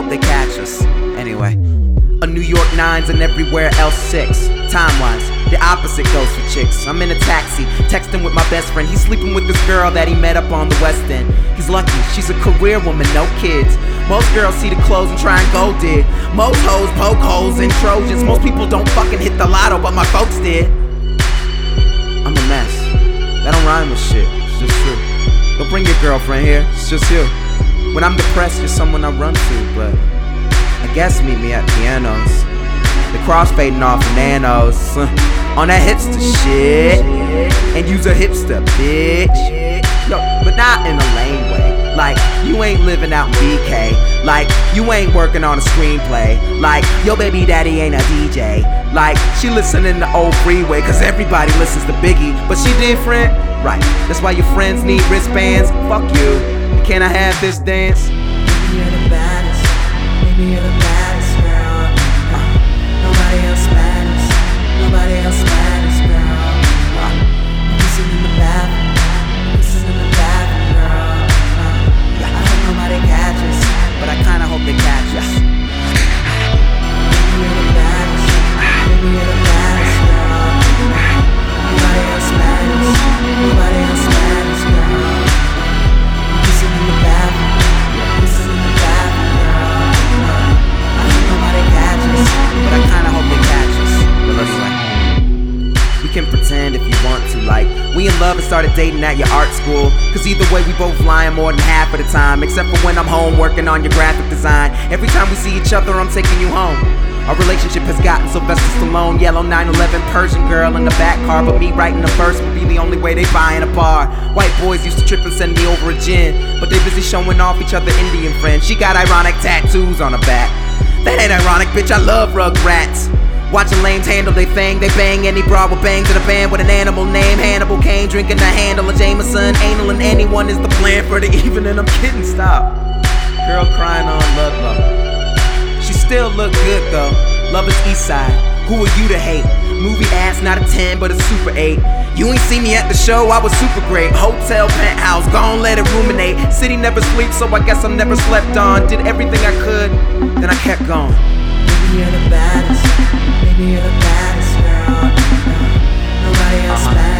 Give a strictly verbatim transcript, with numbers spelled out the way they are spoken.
hope they catch us. Anyway, a New York nines and everywhere else six. Time-wise, the opposite goes for chicks. I'm in a taxi, texting with my best friend. He's sleeping with this girl that he met up on the West End. He's lucky, she's a career woman, no kids. Most girls see the clothes and try and go dig. Most hoes poke holes in Trojans. Most people don't fucking hit the lotto, but my folks did. I'm a mess. That don't rhyme with shit, it's just true. Don't bring your girlfriend here, it's just you. When I'm depressed, you're someone I run to, but I guess meet me at pianos. The crossfading off of nanos, uh, on that hipster shit. And use a hipster, bitch. Yo, but not in a lame way. Like, you ain't living out in B K. Like, you ain't working on a screenplay. Like, your baby daddy ain't a D J. Like, she listening to Old Freeway, cause everybody listens to Biggie, but she different. Right, that's why your friends need wristbands. Fuck you, can I have this dance? Maybe you're the baddest, maybe you're the baddest girl. uh, Nobody else matters, nobody else matters, girl. uh, Listen in the bathroom, listen in the bathroom, girl. uh, I hope nobody catches, but I kinda hope they catch us. Maybe you're the baddest, maybe you're the baddest, girl. uh, Nobody else matters, nobody else matters, girl. Listen in the bathroom, listen in the bathroom, girl. uh, I hope nobody catches, but I kinda hope they catch us. Well, anyway, we can pretend if you want to, like we in love and started dating at your art school. Cause either way we both lying more than half of the time, except for when I'm home working on your graphic design. Every time we see each other, I'm taking you home. Our relationship has gotten Sylvester Stallone, yellow nine eleven Persian girl in the back car, but me writing the verse would be the only way they buy in a bar. White boys used to trip and send me over a gin, but they busy showing off each other Indian friends. She got ironic tattoos on her back. That ain't ironic, bitch, I love Rugrats. Watching lames handle they thing, they bang any broad with bangs in a band with an animal name. Hannibal Caine drinking the handle of Jameson. Anal and anyone is the plan for the evening. I'm kidding, stop. Girl crying on Ludlow. She still look good though. Love is Eastside. Who are you to hate? Movie ass, not a ten, but a super eight. You ain't see me at the show, I was super great. Hotel penthouse, gon' let it ruminate. City never sleeps, so I guess I'm never slept on. Did everything I could, then I kept going. maybe you're the baddest, maybe you're the baddest girl. uh, Nobody else matters.